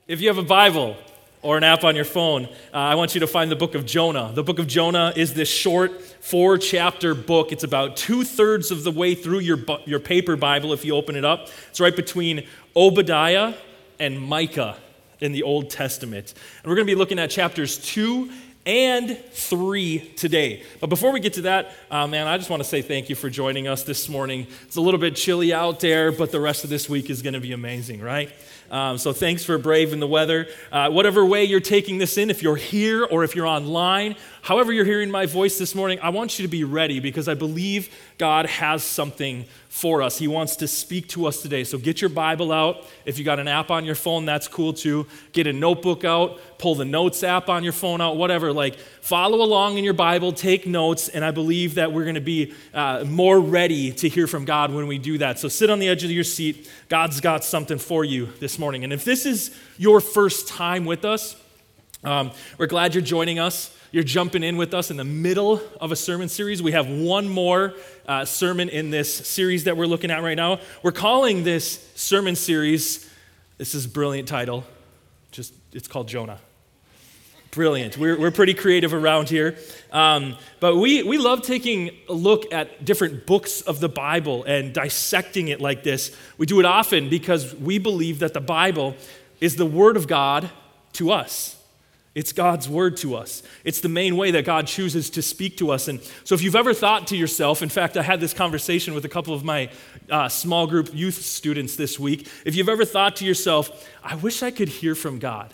If you have a Bible or an app on your phone, I want you to find the book of Jonah. The book of Jonah is this short 4-chapter book. It's about 2/3 of the way through your paper Bible if you open it up. It's right between Obadiah and Micah in the Old Testament. And we're going to be looking at chapters 2 and 3 today. But before we get to that, I just want to say thank you for joining us this morning. It's a little bit chilly out there, but the rest of this week is going to be amazing, right? So thanks for braving the weather. Whatever way you're taking this in, if you're here or if you're online, however you're hearing my voice this morning, I want you to be ready because I believe God has something for us. He wants to speak to us today. So get your Bible out. If you got an app on your phone, that's cool too. Get a notebook out, pull the notes app on your phone out, whatever. Follow along in your Bible, take notes, and I believe that we're going to be more ready to hear from God when we do that. So sit on the edge of your seat. God's got something for you this morning. And if this is your first time with us, we're glad you're joining us. You're jumping in with us in the middle of a sermon series. We have one more sermon in this series that we're looking at right now. We're calling this sermon series, this is a brilliant title, it's called Jonah. Brilliant. We're pretty creative around here. But we love taking a look at different books of the Bible and dissecting it like this. We do it often because we believe that the Bible is the Word of God to us. It's God's word to us. It's the main way that God chooses to speak to us. And so if you've ever thought to yourself, in fact, I had this conversation with a couple of my small group youth students this week. If you've ever thought to yourself, I wish I could hear from God.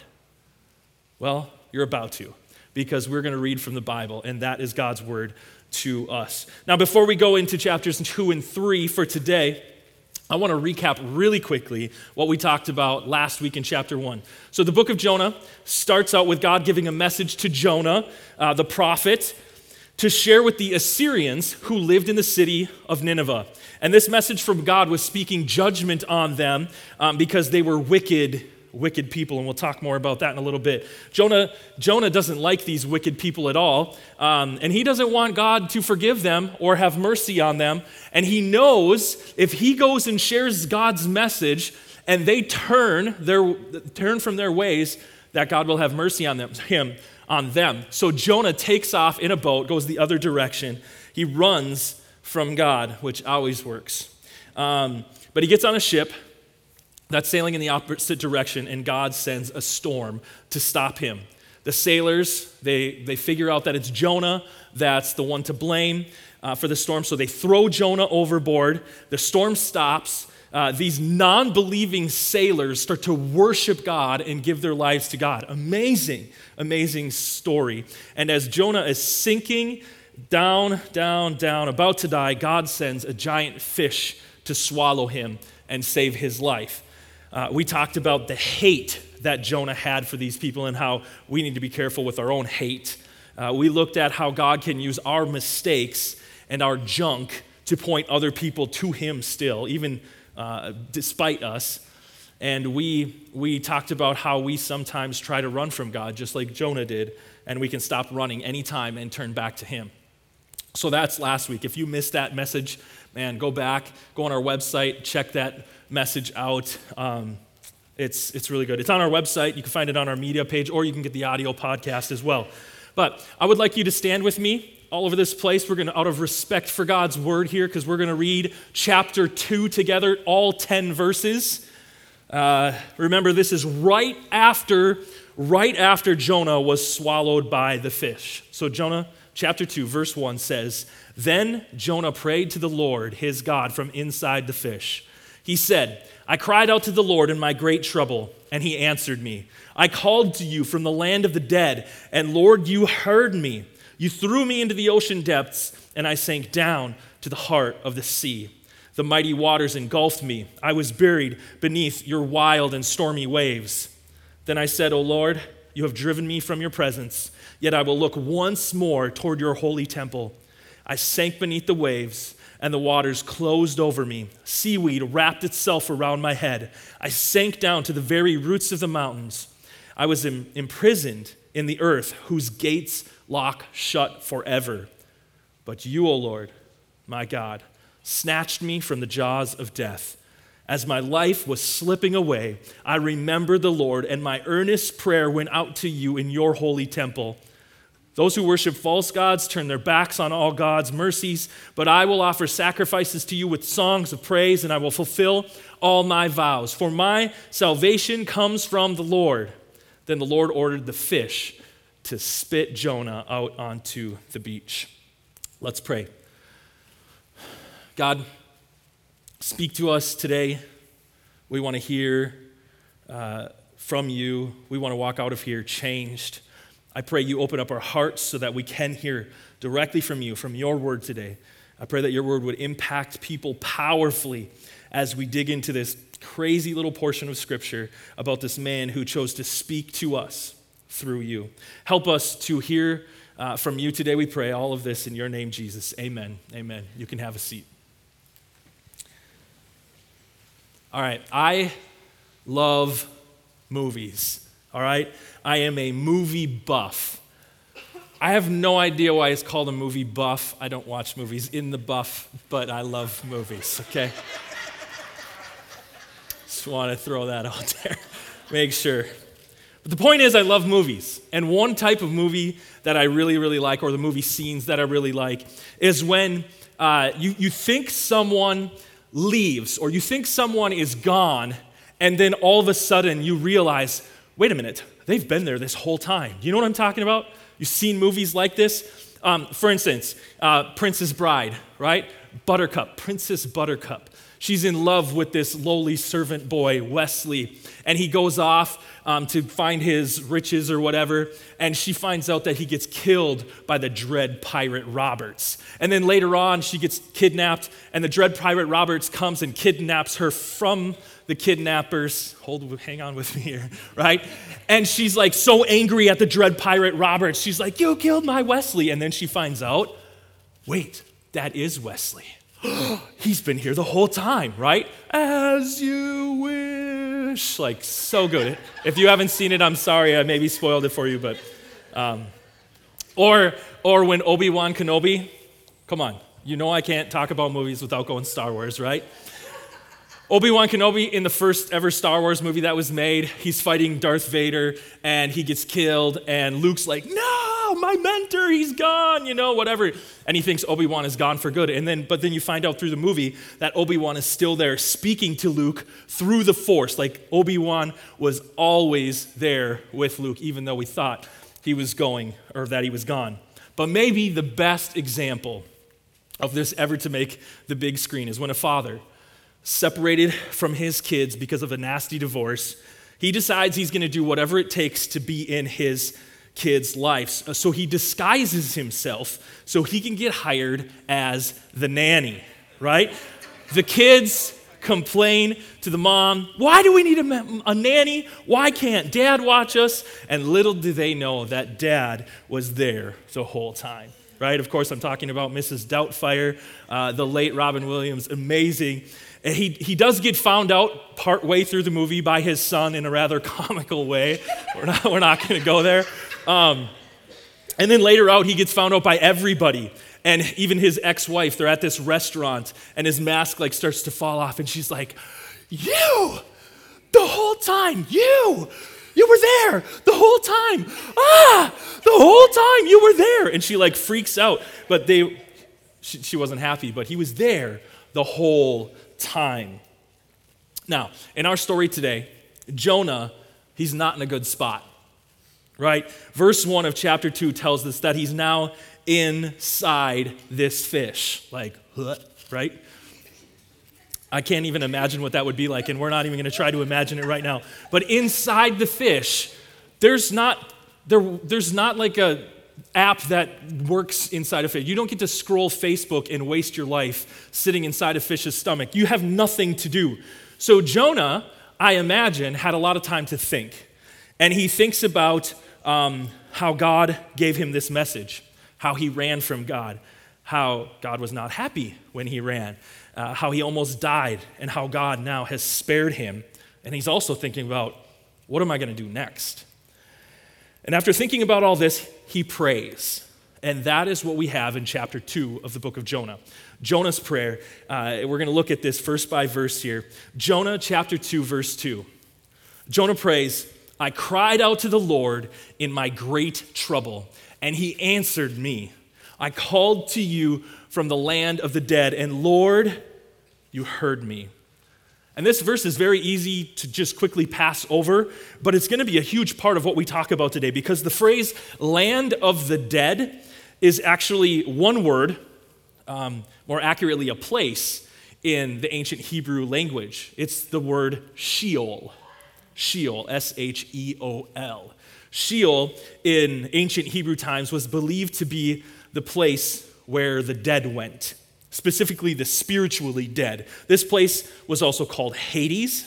Well, you're about to, because we're going to read from the Bible, and that is God's word to us. Now, before we go into chapters 2 and 3 for today, I want to recap really quickly what we talked about last week in chapter 1. So the book of Jonah starts out with God giving a message to Jonah, the prophet, to share with the Assyrians who lived in the city of Nineveh. And this message from God was speaking judgment on them because they were wicked people, and we'll talk more about that in a little bit. Jonah doesn't like these wicked people at all, and he doesn't want God to forgive them or have mercy on them, and he knows if he goes and shares God's message and they turn from their ways, that God will have mercy on them. So Jonah takes off in a boat, goes the other direction. He runs from God, which always works. But he gets on a ship that's sailing in the opposite direction, and God sends a storm to stop him. The sailors, they figure out that it's Jonah that's the one to blame for the storm, so they throw Jonah overboard. The storm stops. These non-believing sailors start to worship God and give their lives to God. Amazing, amazing story. And as Jonah is sinking down, about to die, God sends a giant fish to swallow him and save his life. We talked about the hate that Jonah had for these people and how we need to be careful with our own hate. We looked at how God can use our mistakes and our junk to point other people to him still, even despite us. And we talked about how we sometimes try to run from God, just like Jonah did, and we can stop running anytime and turn back to him. So that's last week. If you missed that message, man, go back, go on our website, check that message out. It's really good. It's on our website. You can find it on our media page, or you can get the audio podcast as well. But I would like you to stand with me all over this place. We're going to, out of respect for God's word here, because we're going to read chapter 2 together, all 10 verses. Remember, this is right after Jonah was swallowed by the fish. So Jonah chapter 2, verse 1 says, "Then Jonah prayed to the Lord, his God, from inside the fish. He said, I cried out to the Lord in my great trouble, and he answered me. I called to you from the land of the dead, and Lord, you heard me. You threw me into the ocean depths, and I sank down to the heart of the sea. The mighty waters engulfed me. I was buried beneath your wild and stormy waves. Then I said, O Lord, you have driven me from your presence, yet I will look once more toward your holy temple. I sank beneath the waves, and the waters closed over me. Seaweed wrapped itself around my head. I sank down to the very roots of the mountains. I was imprisoned in the earth, whose gates lock shut forever. But you, O Lord, my God, snatched me from the jaws of death As my life was slipping away, I remembered the Lord, and my earnest prayer went out to you in your holy temple. Those who worship false gods turn their backs on all God's mercies, but I will offer sacrifices to you with songs of praise, and I will fulfill all my vows. For my salvation comes from the Lord. Then the Lord ordered the fish to spit Jonah out onto the beach. Let's pray. God, speak to us today. We want to hear from you. We want to walk out of here changed. I pray you open up our hearts so that we can hear directly from you, from your word today. I pray that your word would impact people powerfully as we dig into this crazy little portion of Scripture about this man who chose to speak to us through you. Help us to hear from you today, we pray. All of this in your name, Jesus. Amen. Amen. You can have a seat. All right, I love movies, all right? I am a movie buff. I have no idea why it's called a movie buff. I don't watch movies in the buff, but I love movies, okay? Just want to throw that out there, make sure. But the point is, I love movies. And one type of movie that I really, really like, or the movie scenes that I really like, is when you think someone leaves, or you think someone is gone, and then all of a sudden you realize, wait a minute, they've been there this whole time. You know what I'm talking about? You've seen movies like this? For instance, Princess Bride, right? Buttercup, Princess Buttercup. She's in love with this lowly servant boy, Wesley, and he goes off to find his riches or whatever, and she finds out that he gets killed by the Dread Pirate Roberts. And then later on, she gets kidnapped, and the Dread Pirate Roberts comes and kidnaps her from the kidnappers. Hang on with me here, right? And she's like so angry at the Dread Pirate Roberts. She's like, you killed my Wesley. And then she finds out, wait, that is Wesley. He's been here the whole time, right? As you wish. Like, so good. If you haven't seen it, I'm sorry. I maybe spoiled it for you, but... Or when Obi-Wan Kenobi... Come on. You know I can't talk about movies without going Star Wars, right? Obi-Wan Kenobi, in the first ever Star Wars movie that was made, he's fighting Darth Vader, and he gets killed, and Luke's like, no, my mentor, he's gone, whatever. And he thinks Obi-Wan is gone for good. But then you find out through the movie that Obi-Wan is still there speaking to Luke through the Force. Like Obi-Wan was always there with Luke, even though we thought he was going, or that he was gone. But maybe the best example of this ever to make the big screen is when a father, separated from his kids because of a nasty divorce, he decides he's going to do whatever it takes to be in his kids' lives. So he disguises himself so he can get hired as the nanny, right? The kids complain to the mom, why do we need a nanny? Why can't dad watch us? And little do they know that dad was there the whole time. Right? Of course, I'm talking about Mrs. Doubtfire, the late Robin Williams, amazing. And he does get found out partway through the movie by his son in a rather comical way. We're not going to go there. And then later out, he gets found out by everybody. And even his ex-wife, they're at this restaurant, and his mask starts to fall off, and she's like, you, the whole time, you were there the whole time. The whole time you were there. And she freaks out, but she wasn't happy, but he was there the whole time. Now, in our story today, Jonah, he's not in a good spot, right? Verse 1 of chapter 2 tells us that he's now inside this fish, right? I can't even imagine what that would be like, and we're not even going to try to imagine it right now. But inside the fish, there's not like a app that works inside a fish. You don't get to scroll Facebook and waste your life sitting inside a fish's stomach. You have nothing to do. So Jonah, I imagine, had a lot of time to think. And he thinks about how God gave him this message, how he ran from God, how God was not happy when he ran, how he almost died, and how God now has spared him. And he's also thinking about, what am I going to do next? And after thinking about all this, he prays. And that is what we have in chapter 2 of the book of Jonah. Jonah's prayer, we're going to look at this verse by verse here. Jonah chapter 2, verse 2. Jonah prays, I cried out to the Lord in my great trouble, and he answered me. I called to you from the land of the dead, and Lord, you heard me. And this verse is very easy to just quickly pass over, but it's going to be a huge part of what we talk about today, because the phrase land of the dead is actually one word, more accurately a place in the ancient Hebrew language. It's the word Sheol. Sheol, S-H-E-O-L. Sheol in ancient Hebrew times was believed to be the place where the dead went, specifically the spiritually dead. This place was also called Hades.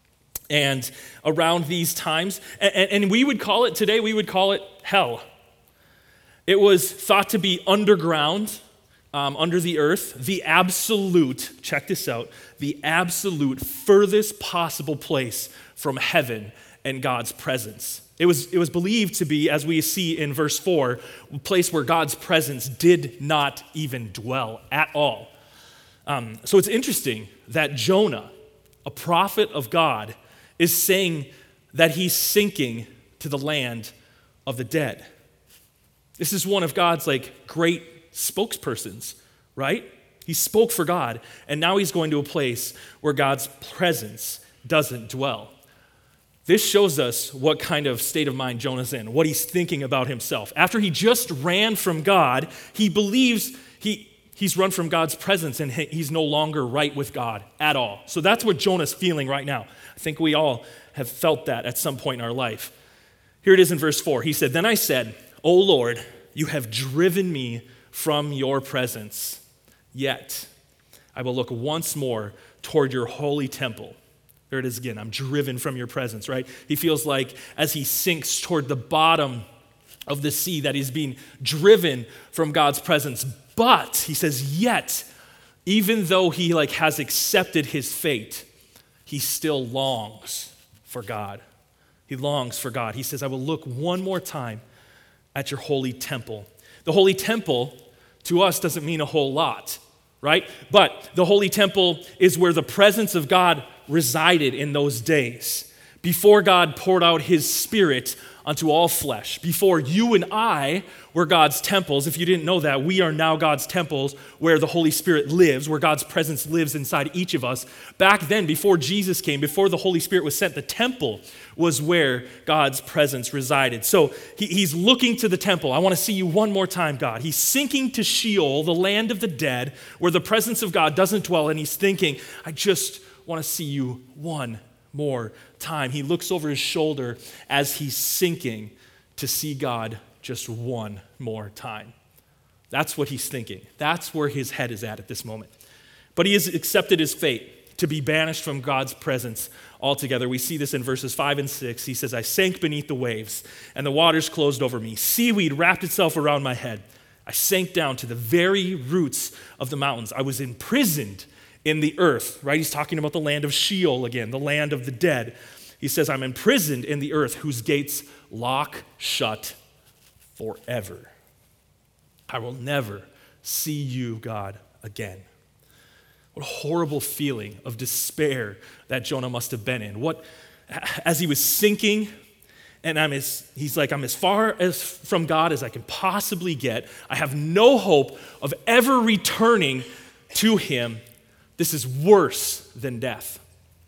And around these times, and we would call it today, we would call it hell. It was thought to be underground, under the earth, the absolute, check this out, the absolute furthest possible place from heaven and God's presence. It was believed to be, as we see in verse 4, a place where God's presence did not even dwell at all. So it's interesting that Jonah, a prophet of God, is saying that he's sinking to the land of the dead. This is one of God's great spokespersons, right? He spoke for God, and now he's going to a place where God's presence doesn't dwell. This shows us what kind of state of mind Jonah's in, what he's thinking about himself. After he just ran from God, he believes he's run from God's presence and he's no longer right with God at all. So that's what Jonah's feeling right now. I think we all have felt that at some point in our life. Here it is in verse 4. He said, Then I said, O Lord, you have driven me from your presence. Yet I will look once more toward your holy temple. There it is again. I'm driven from your presence, right? He feels like as he sinks toward the bottom of the sea that he's being driven from God's presence. But, he says, yet, even though he has accepted his fate, he still longs for God. He longs for God. He says, I will look one more time at your holy temple. The holy temple to us doesn't mean a whole lot, right? But the holy temple is where the presence of God resided in those days, before God poured out his Spirit unto all flesh, before you and I were God's temples. If you didn't know that, we are now God's temples where the Holy Spirit lives, where God's presence lives inside each of us. Back then, before Jesus came, before the Holy Spirit was sent, the temple was where God's presence resided. So he's looking to the temple. I want to see you one more time, God. He's sinking to Sheol, the land of the dead, where the presence of God doesn't dwell, and he's thinking, I just want to see you one more time. He looks over his shoulder as he's sinking to see God just one more time. That's what he's thinking. That's where his head is at this moment. But he has accepted his fate to be banished from God's presence altogether. We see this in verses 5 and 6. He says, I sank beneath the waves, and the waters closed over me. Seaweed wrapped itself around my head. I sank down to the very roots of the mountains. I was imprisoned in the earth, right? He's talking about the land of Sheol again, the land of the dead. He says, I'm imprisoned in the earth whose gates lock shut forever. I will never see you, God, again. What a horrible feeling of despair that Jonah must have been in. As he was sinking, and he's like, I'm as far as from God as I can possibly get. I have no hope of ever returning to him. This is worse than death.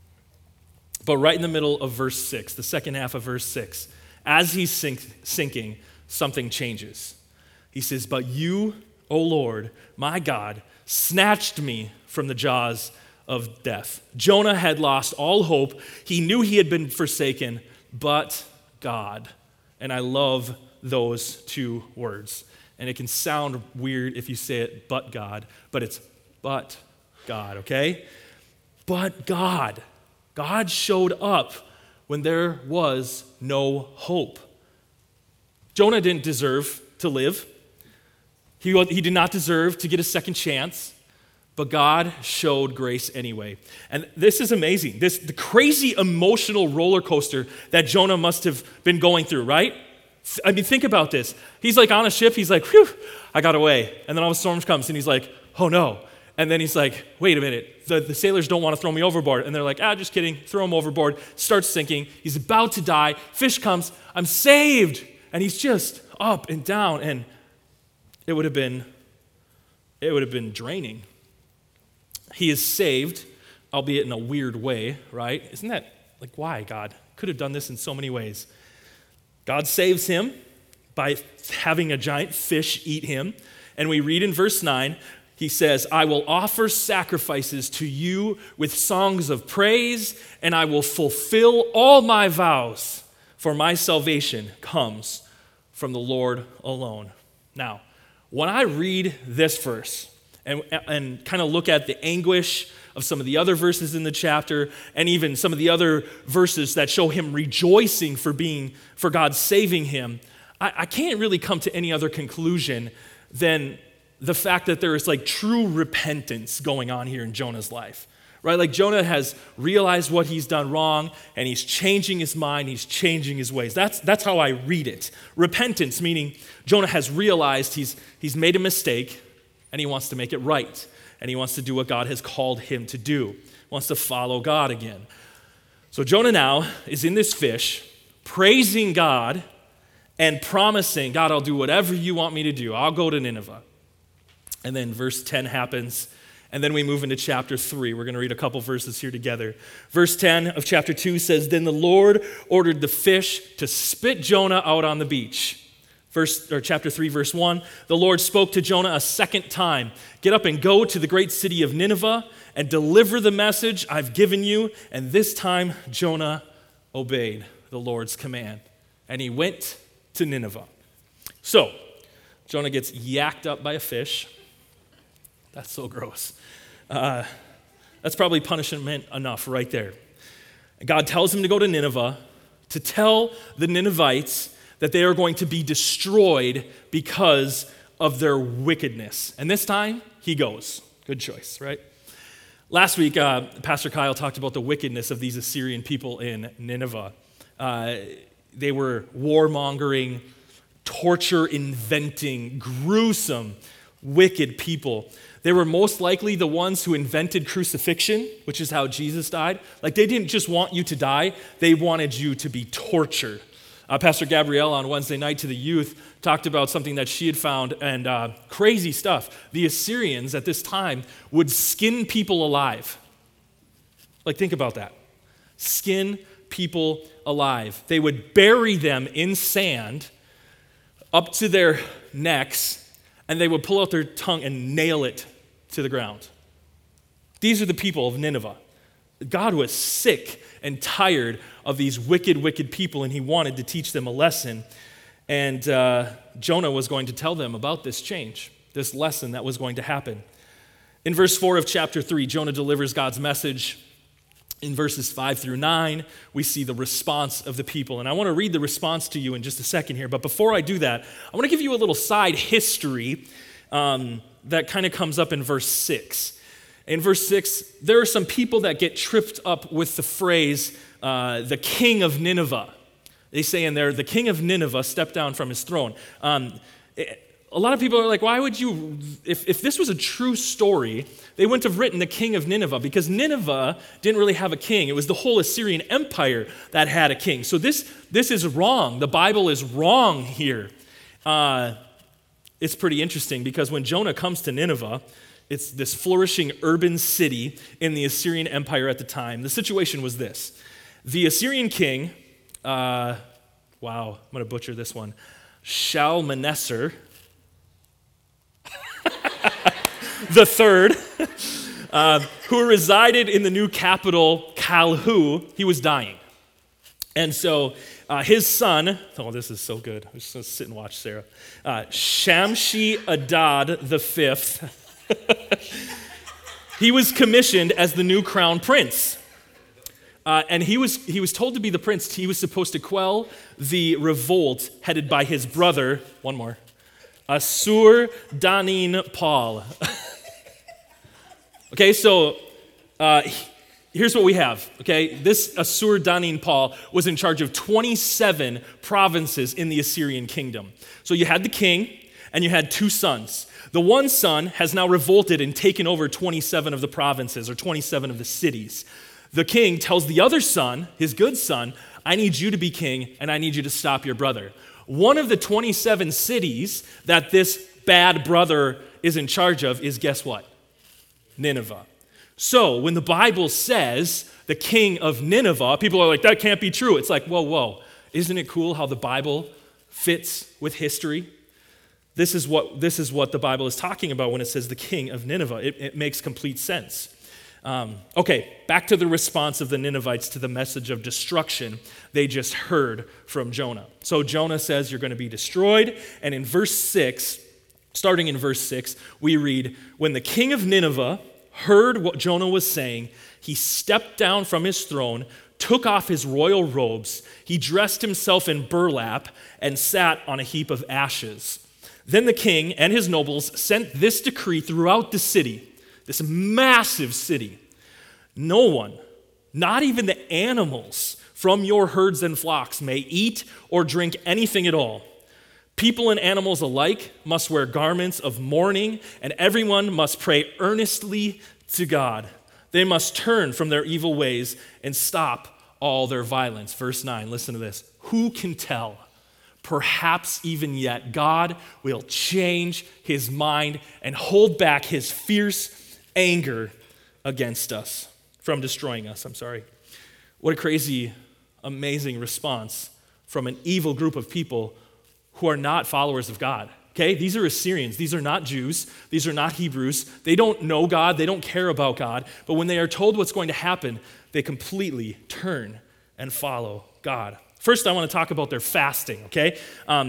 But right in the middle of verse 6, the second half of verse 6, as he's sinking, something changes. He says, But you, O Lord, my God, snatched me from the jaws of death. Jonah had lost all hope. He knew he had been forsaken, but God. And I love those two words. And it can sound weird if you say it, but God, but it's but God, okay? But God. God showed up when there was no hope. Jonah didn't deserve to live. He did not deserve to get a second chance, but God showed grace anyway. And this is amazing. The crazy emotional roller coaster that Jonah must have been going through, right? I mean, think about this. He's like on a ship. He's like, whew, I got away. And then all the storm comes, and he's like, oh no. And then he's like, wait a minute. The sailors don't want to throw me overboard. And they're like, just kidding. Throw him overboard. Starts sinking. He's about to die. Fish comes. I'm saved. And he's just up and down. And it would have been draining. He is saved, albeit in a weird way, right? Isn't that like, why, God? Could have done this in so many ways. God saves him by having a giant fish eat him. And we read in verse 9, he says, I will offer sacrifices to you with songs of praise, and I will fulfill all my vows, for my salvation comes from the Lord alone. Now, when I read this verse and kind of look at the anguish of some of the other verses in the chapter, and even some of the other verses that show him rejoicing for God saving him, I can't really come to any other conclusion than the fact that there is like true repentance going on here in Jonah's life, right? Like Jonah has realized what he's done wrong, and he's changing his mind, he's changing his ways. That's how I read it. Repentance, meaning Jonah has realized he's made a mistake, and he wants to make it right, and he wants to do what God has called him to do. He wants to follow God again. So Jonah now is in this fish, praising God and promising, God, I'll do whatever you want me to do. I'll go to Nineveh. And then verse 10 happens, and then we move into chapter 3. We're going to read a couple verses here together. Verse 10 of chapter 2 says, Then the Lord ordered the fish to spit Jonah out on the beach. Chapter 3, verse 1, the Lord spoke to Jonah a second time. Get up and go to the great city of Nineveh and deliver the message I've given you. And this time Jonah obeyed the Lord's command, and he went to Nineveh. So Jonah gets yacked up by a fish. That's so gross. That's probably punishment enough right there. God tells him to go to Nineveh to tell the Ninevites that they are going to be destroyed because of their wickedness. And this time, he goes. Good choice, right? Last week, Pastor Kyle talked about the wickedness of these Assyrian people in Nineveh. They were warmongering, torture-inventing, gruesome, wicked people. They were most likely the ones who invented crucifixion, which is how Jesus died. Like, they didn't just want you to die, they wanted you to be tortured. Pastor Gabrielle on Wednesday night to the youth talked about something that she had found, and crazy stuff. The Assyrians at this time would skin people alive. Like, think about that. Skin people alive. They would bury them in sand up to their necks, and they would pull out their tongue and nail it to the ground. These are the people of Nineveh. God was sick and tired of these wicked, wicked people, and he wanted to teach them a lesson. And Jonah was going to tell them about this change, this lesson that was going to happen. In verse 4 of chapter 3, Jonah delivers God's message. In verses 5 through 9, we see the response of the people. And I want to read the response to you in just a second here. But before I do that, I want to give you a little side history that kind of comes up in verse 6. In verse 6, there are some people that get tripped up with the phrase, the king of Nineveh. They say in there, the king of Nineveh stepped down from his throne. A lot of people are like, why would you, if this was a true story, they wouldn't have written the king of Nineveh, because Nineveh didn't really have a king. It was the whole Assyrian Empire that had a king. So this is wrong. The Bible is wrong here. It's pretty interesting, because when Jonah comes to Nineveh, it's this flourishing urban city in the Assyrian Empire at the time. The situation was this. The Assyrian king, I'm going to butcher this one, Shalmaneser the third, who resided in the new capital, Kalhu, he was dying. And so his son, oh, this is so good. I'm just going to sit and watch Sarah. Shamshi Adad the fifth, he was commissioned as the new crown prince. And he was told to be the prince. He was supposed to quell the revolt headed by his brother, one more, Assur-Danin-Pal. Okay, so here's what we have, okay? This Assur-Danin-Pal was in charge of 27 provinces in the Assyrian kingdom. So you had the king, and you had two sons. The one son has now revolted and taken over 27 of the provinces, or 27 of the cities. The king tells the other son, his good son, I need you to be king, and I need you to stop your brother. One of the 27 cities that this bad brother is in charge of is, guess what? Nineveh. So when the Bible says the king of Nineveh, people are like, that can't be true. It's like, whoa. Isn't it cool how the Bible fits with history? This is what the Bible is talking about when it says the king of Nineveh. It makes complete sense. Okay, back to the response of the Ninevites to the message of destruction they just heard from Jonah. So Jonah says you're going to be destroyed, and in verse 6, starting in verse 6, we read, when the king of Nineveh heard what Jonah was saying, he stepped down from his throne, took off his royal robes, he dressed himself in burlap, and sat on a heap of ashes. Then the king and his nobles sent this decree throughout the city, this massive city. No one, not even the animals from your herds and flocks, may eat or drink anything at all. People and animals alike must wear garments of mourning, and everyone must pray earnestly to God. They must turn from their evil ways and stop all their violence. Verse 9, listen to this. Who can tell? Perhaps even yet, God will change his mind and hold back his fierce anger against us, from destroying us, What a crazy, amazing response from an evil group of people who are not followers of God. Okay, these are Assyrians. These are not Jews. These are not Hebrews. They don't know God. They don't care about God. But when they are told what's going to happen, they completely turn and follow God. First, I want to talk about their fasting, okay?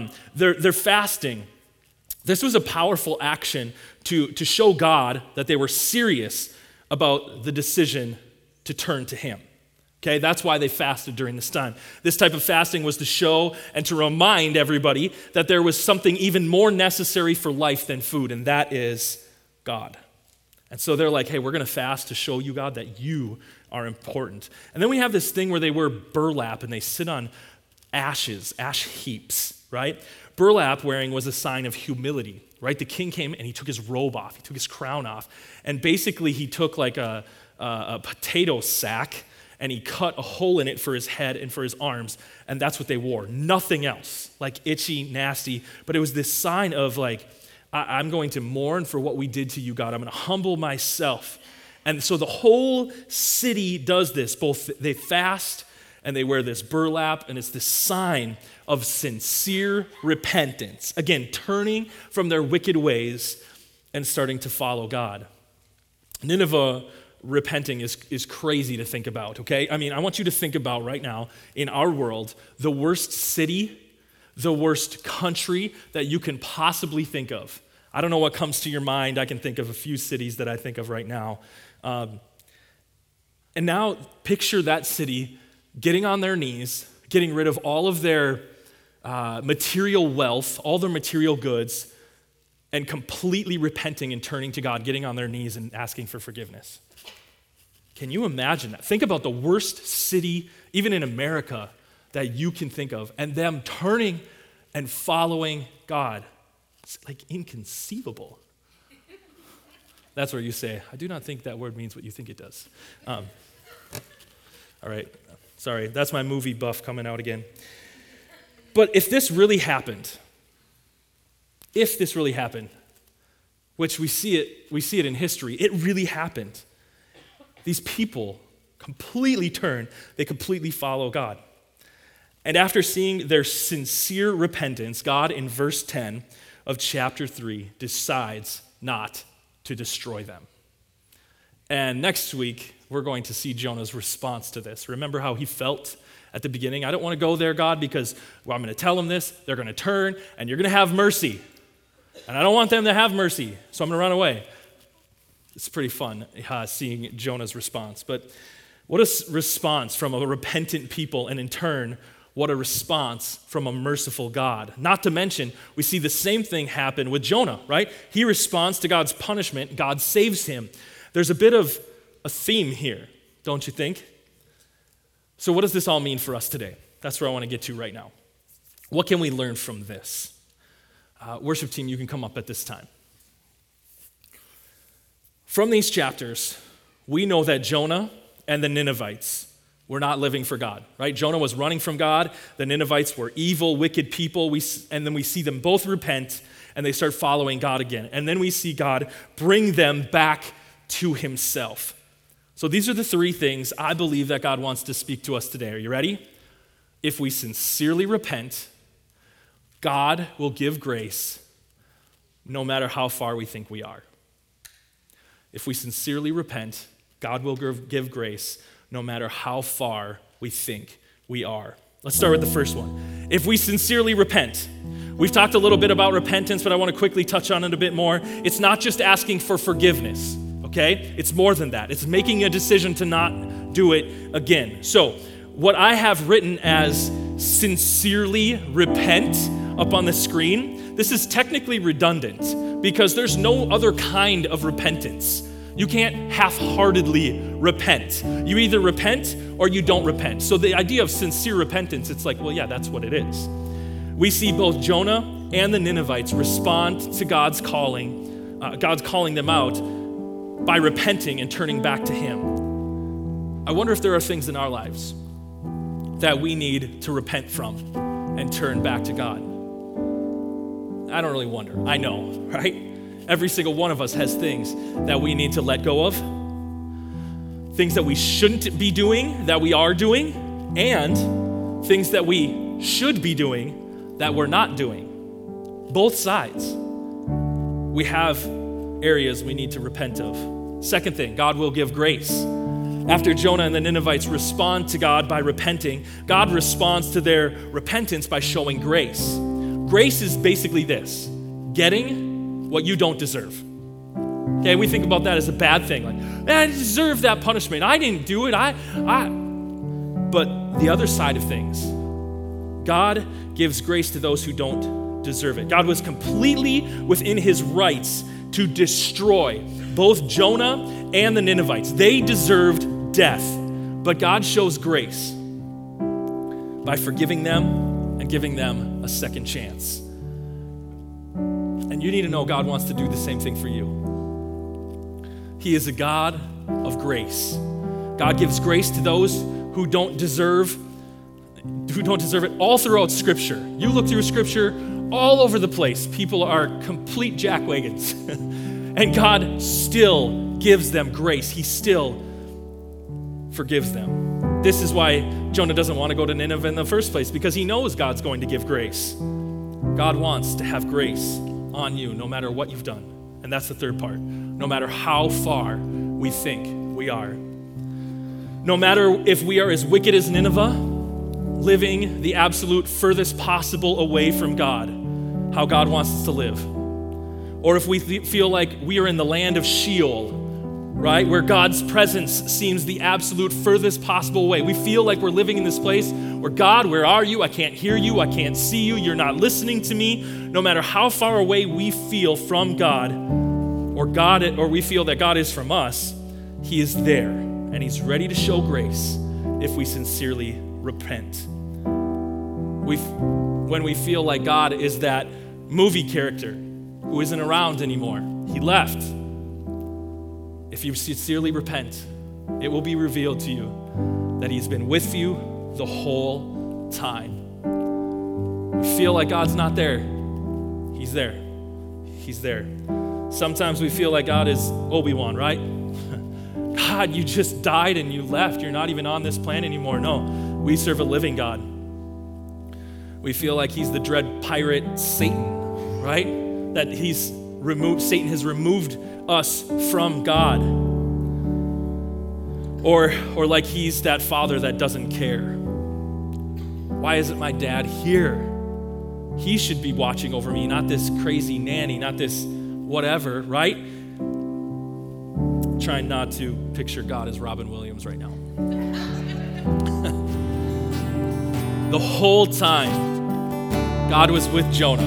Their fasting, this was a powerful action to show God that they were serious about the decision to turn to him. Okay, that's why they fasted during this time. This type of fasting was to show and to remind everybody that there was something even more necessary for life than food, and that is God. And so they're like, hey, we're going to fast to show you, God, that you are important. And then we have this thing where they wear burlap and they sit on ash heaps, right? Burlap wearing was a sign of humility, right? The king came and he took his robe off, he took his crown off, and basically he took like a potato sack and he cut a hole in it for his head and for his arms, and that's what they wore. Nothing else, like itchy, nasty, but it was this sign of like, I'm going to mourn for what we did to you, God. I'm going to humble myself. And so the whole city does this. Both they fast and they wear this burlap, and it's this sign of sincere repentance. Again, turning from their wicked ways and starting to follow God. Nineveh repenting is crazy to think about, okay? I mean, I want you to think about right now, in our world, the worst city, the worst country that you can possibly think of. I don't know what comes to your mind. I can think of a few cities that I think of right now. And now picture that city getting on their knees, getting rid of all of their material wealth, all their material goods, and completely repenting and turning to God, getting on their knees and asking for forgiveness. Can you imagine that? Think about the worst city, even in America, that you can think of, and them turning and following God. It's like inconceivable. That's where you say, I do not think that word means what you think it does. All right, sorry, that's my movie buff coming out again. But if this really happened, which we see it in history, it really happened. These people completely turn, they completely follow God. And after seeing their sincere repentance, God, in verse 10 of chapter 3, decides not to destroy them. And next week, we're going to see Jonah's response to this. Remember how he felt at the beginning? I don't want to go there, God, because I'm going to tell them this, they're going to turn, and you're going to have mercy. And I don't want them to have mercy, so I'm going to run away. It's pretty fun seeing Jonah's response. But what a response from a repentant people, and in turn, what a response from a merciful God. Not to mention, we see the same thing happen with Jonah, right? He responds to God's punishment, God saves him. There's a bit of a theme here, don't you think? So what does this all mean for us today? That's where I want to get to right now. What can we learn from this? Worship team, you can come up at this time. From these chapters, we know that Jonah and the Ninevites were not living for God, right? Jonah was running from God. The Ninevites were evil, wicked people. And then we see them both repent, and they start following God again. And then we see God bring them back to himself. So these are the three things I believe that God wants to speak to us today. Are you ready? If we sincerely repent, God will give grace no matter how far we think we are. If we sincerely repent, God will give grace no matter how far we think we are. Let's start with the first one. If we sincerely repent. We've talked a little bit about repentance, but I want to quickly touch on it a bit more. It's not just asking for forgiveness, okay? It's more than that. It's making a decision to not do it again. So, what I have written as sincerely repent up on the screen, this is technically redundant because there's no other kind of repentance. You can't half-heartedly repent. You either repent or you don't repent. So the idea of sincere repentance, it's like, well, yeah, that's what it is. We see both Jonah and the Ninevites respond to God's calling them out by repenting and turning back to him. I wonder if there are things in our lives that we need to repent from and turn back to God. I don't really wonder. I know, right? Every single one of us has things that we need to let go of, things that we shouldn't be doing that we are doing, and things that we should be doing that we're not doing. Both sides. We have areas we need to repent of. Second thing, God will give grace. After Jonah and the Ninevites respond to God by repenting, God responds to their repentance by showing grace. Grace is basically this: getting what you don't deserve. Okay, we think about that as a bad thing. Like, I deserve that punishment. I didn't do it. But the other side of things, God gives grace to those who don't deserve it. God was completely within his rights to destroy both Jonah and the Ninevites. They deserved death, but God shows grace by forgiving them and giving them a second chance. And you need to know God wants to do the same thing for you. He is a God of grace. God gives grace to those who don't deserve it all throughout Scripture. You look through Scripture, all over the place, people are complete jackwagons. And God still gives them grace. He still forgives them. This is why Jonah doesn't want to go to Nineveh in the first place, because he knows God's going to give grace. God wants to have grace on you no matter what you've done. And that's the third part. No matter how far we think we are. No matter if we are as wicked as Nineveh, living the absolute furthest possible away from God, how God wants us to live. Or if we feel like we are in the land of Sheol, right, where God's presence seems the absolute furthest possible way. We feel like we're living in this place where, God, where are you? I can't hear you. I can't see you. You're not listening to me. No matter how far away we feel from God, or we feel that God is from us, he is there, and he's ready to show grace if we sincerely repent. When we feel like God is that movie character who isn't around anymore, he left. If you sincerely repent, it will be revealed to you that he's been with you the whole time. We feel like God's not there. He's there. He's there. Sometimes we feel like God is Obi-Wan, right? God, you just died and you left. You're not even on this planet anymore. No, we serve a living God. We feel like he's the dread pirate Satan, right? That Satan has removed us from God. Or like he's that father that doesn't care. Why isn't my dad here? He should be watching over me, not this crazy nanny, not this whatever, right? I'm trying not to picture God as Robin Williams right now. The whole time, God was with Jonah.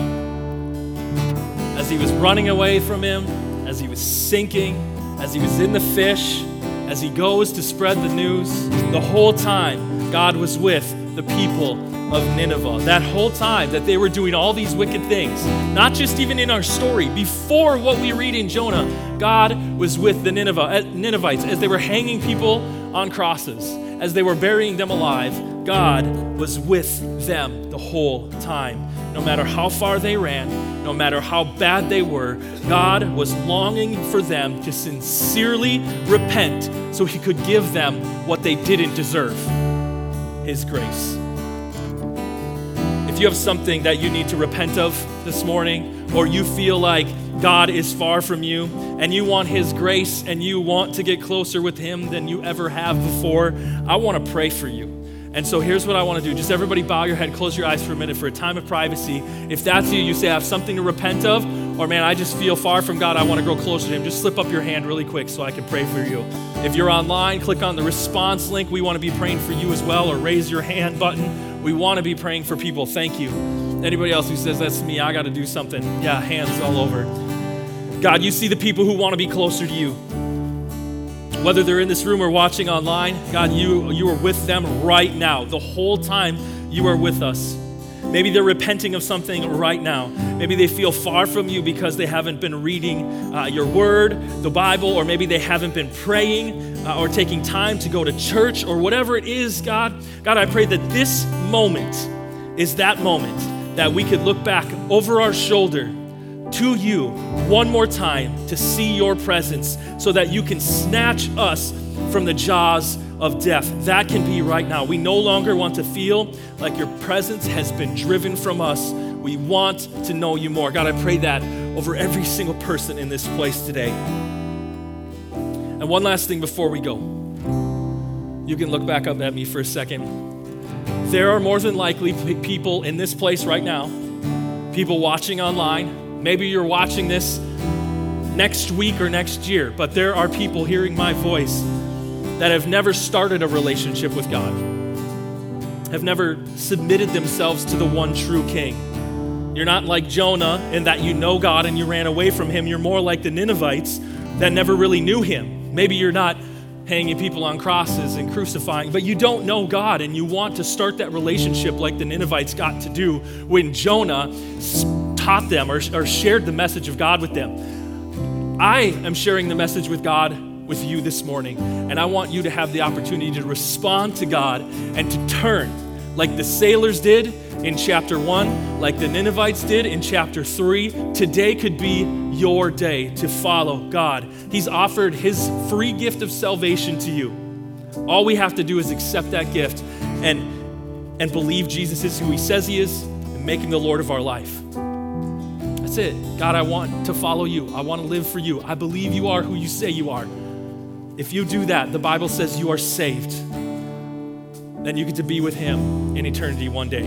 As he was running away from him, as he was sinking, as he was in the fish, as he goes to spread the news, the whole time God was with the people of Nineveh. That whole time that they were doing all these wicked things, not just even in our story, before what we read in Jonah, God was with the Ninevites as they were hanging people on crosses, as they were burying them alive. God was with them the whole time. No matter how far they ran, no matter how bad they were, God was longing for them to sincerely repent so he could give them what they didn't deserve, his grace. If you have something that you need to repent of this morning, or you feel like God is far from you and you want his grace and you want to get closer with him than you ever have before, I want to pray for you. And so here's what I want to do. Just everybody bow your head, close your eyes for a minute for a time of privacy. If that's you, you say, I have something to repent of, or man, I just feel far from God, I want to grow closer to him. Just slip up your hand really quick so I can pray for you. If you're online, click on the response link. We want to be praying for you as well, or raise your hand button. We want to be praying for people. Thank you. Anybody else who says, that's me, I got to do something? Yeah, hands all over. God, you see the people who want to be closer to you. Whether they're in this room or watching online, God, you are with them right now. The whole time you are with us. Maybe they're repenting of something right now. Maybe they feel far from you because they haven't been reading your word, the Bible, or maybe they haven't been praying or taking time to go to church or whatever it is, God. God, I pray that this moment is that moment that we could look back over our shoulder to you one more time to see your presence so that you can snatch us from the jaws of death. That can be right now. We no longer want to feel like your presence has been driven from us. We want to know you more. God, I pray that over every single person in this place today. And one last thing before we go. You can look back up at me for a second. There are more than likely people in this place right now, people watching online. Maybe you're watching this next week or next year, but there are people hearing my voice that have never started a relationship with God, have never submitted themselves to the one true King. You're not like Jonah in that you know God and you ran away from him. You're more like the Ninevites that never really knew him. Maybe you're not hanging people on crosses and crucifying, but you don't know God and you want to start that relationship like the Ninevites got to do when Jonah taught them or shared the message of God with them. I am sharing the message with God with you this morning, and I want you to have the opportunity to respond to God and to turn like the sailors did in chapter 1, like the Ninevites did in chapter 3. Today could be your day to follow God. He's offered his free gift of salvation to you. All we have to do is accept that gift and believe Jesus is who he says he is and make him the Lord of our life. That's it. God, I want to follow you. I want to live for you. I believe you are who you say you are. If you do that, the Bible says you are saved. Then you get to be with him in eternity one day.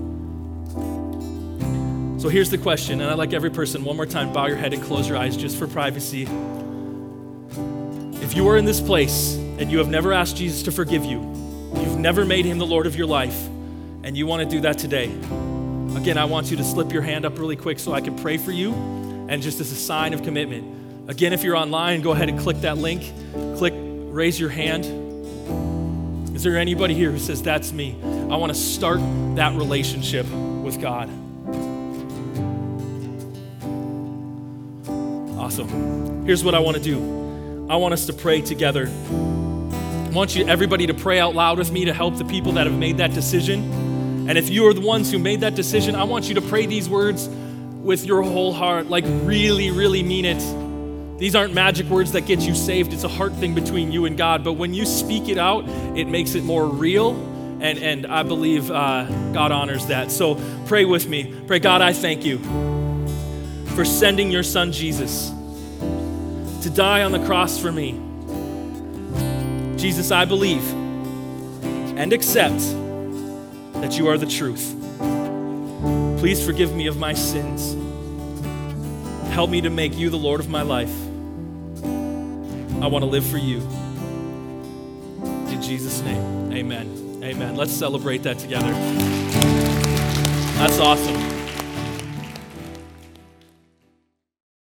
So here's the question, and I'd like every person, one more time, bow your head and close your eyes just for privacy. If you are in this place and you have never asked Jesus to forgive you, you've never made him the Lord of your life, and you want to do that today, again, I want you to slip your hand up really quick so I can pray for you, and just as a sign of commitment. Again, if you're online, go ahead and click that link. Click, raise your hand. Is there anybody here who says, that's me? I want to start that relationship with God. Awesome. Here's what I want to do. I want us to pray together. I want everybody to pray out loud with me to help the people that have made that decision. And if you are the ones who made that decision, I want you to pray these words with your whole heart, like really, really mean it. These aren't magic words that get you saved. It's a heart thing between you and God. But when you speak it out, it makes it more real. And I believe God honors that. So pray with me. Pray, God, I thank you for sending your son Jesus to die on the cross for me. Jesus, I believe and accept that you are the truth. Please forgive me of my sins. Help me to make you the Lord of my life. I want to live for you. In Jesus' name, amen. Amen. Let's celebrate that together. That's awesome.